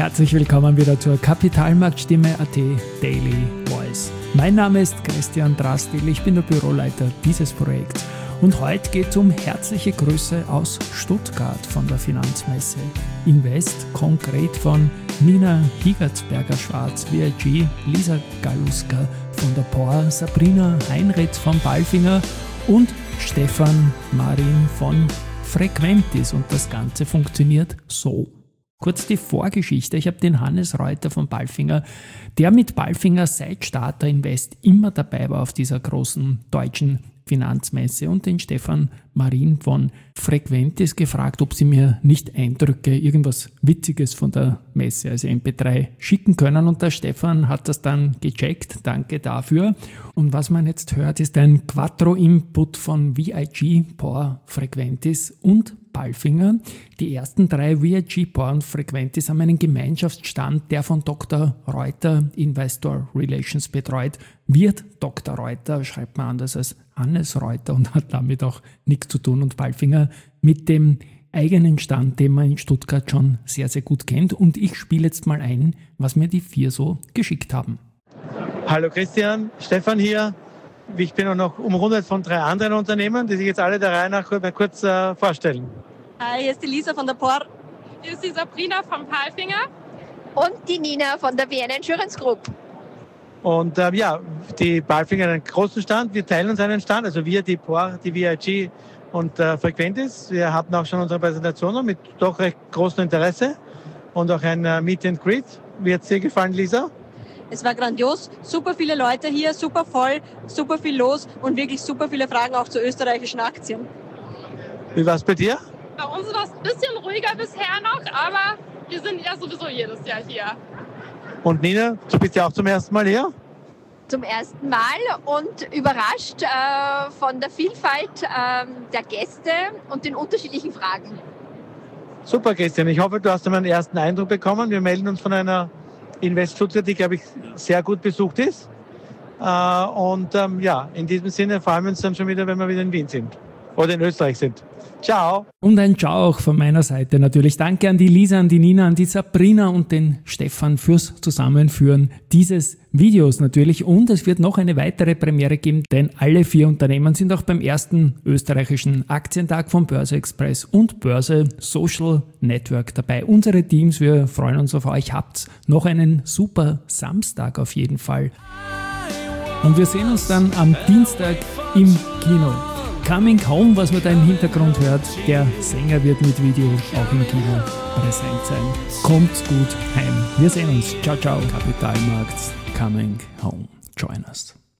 Herzlich willkommen wieder zur Kapitalmarktstimme.at Daily Voice. Mein Name ist Christian Drastil, ich bin der Büroleiter dieses Projekts und heute geht es um herzliche Grüße aus Stuttgart von der Finanzmesse Invest, konkret von Nina Higertsberger-Schwarz, VIG, Lisa Galuska von der POR, Sabrina Heinrichs von Palfinger und Stefan Marin von Frequentis, und das Ganze funktioniert so. Kurz die Vorgeschichte. Ich habe den Hannes Reuter von Palfinger, der mit Palfinger seit Start der Invest immer dabei war auf dieser großen deutschen Finanzmesse, und den Stefan Marin von Frequentis gefragt, ob sie mir nicht Eindrücke, irgendwas Witziges von der Messe, also MP3, schicken können, und der Stefan hat das dann gecheckt. Danke dafür. Und was man jetzt hört, ist ein Quattro-Input von VIG, POR, Frequentis und Palfinger. Die ersten drei, VIG, POR und Frequentis, haben einen Gemeinschaftsstand, der von Dr. Reuter Investor Relations betreut wird. Dr. Reuter schreibt man anders als Hannes Reuter und hat damit auch nichts zu tun, und Palfinger mit dem eigenen Stand, den man in Stuttgart schon sehr, sehr gut kennt. Und ich spiele jetzt mal ein, was mir die vier so geschickt haben. Hallo Christian, Stefan hier. Ich bin auch noch umrundet von 3 anderen Unternehmen, die sich jetzt alle der Reihe nach kurz vorstellen. Hi, hier ist die Lisa von der POR. Hier ist die Sabrina von Palfinger. Und die Nina von der Vienna Insurance Group. Und die Palfinger hat einen großen Stand. Wir teilen uns einen Stand, also wir, die POR, die VIG und Frequentis. Wir hatten auch schon unsere Präsentationen mit doch recht großem Interesse und auch ein Meet and Greet. Wie hat es dir gefallen, Lisa? Es war grandios, super viele Leute hier, super voll, super viel los und wirklich super viele Fragen auch zu österreichischen Aktien. Wie war es bei dir? Bei uns war es ein bisschen ruhiger bisher noch, aber wir sind ja sowieso jedes Jahr hier. Und Nina, du bist ja auch zum ersten Mal hier? Zum ersten Mal und überrascht von der Vielfalt der Gäste und den unterschiedlichen Fragen. Super, Christian. Ich hoffe, du hast einen ersten Eindruck bekommen. Wir melden uns von einer Invest Stuttgart, die, glaube ich, sehr gut besucht ist. In diesem Sinne freuen wir uns dann schon wieder, wenn wir wieder in Wien sind oder in Österreich sind. Ciao! Und ein Ciao auch von meiner Seite natürlich. Danke an die Lisa, an die Nina, an die Sabrina und den Stefan fürs Zusammenführen dieses Videos natürlich. Und es wird noch eine weitere Premiere geben, denn alle 4 Unternehmen sind auch beim ersten österreichischen Aktientag von Börse Express und Börse Social Network dabei. Unsere Teams, wir freuen uns auf euch. Habt noch einen super Samstag auf jeden Fall. Und wir sehen uns dann am Dienstag im Kino. Coming Home, was man da im Hintergrund hört, der Sänger wird mit Video auch im Kino präsent sein. Kommt's gut heim. Wir sehen uns. Ciao, ciao. Kapitalmarkt Coming Home. Join us.